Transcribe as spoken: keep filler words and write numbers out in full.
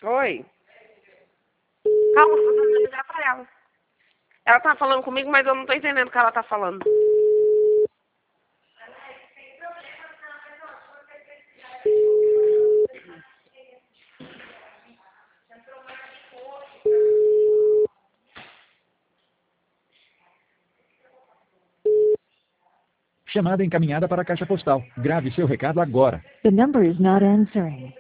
Oi. Calma, eu tô tentando ligar pra ela. Ela tá falando comigo, mas eu não tô entendendo o que ela tá falando. Chamada encaminhada para a caixa postal. Grave seu recado agora. The number is not answering.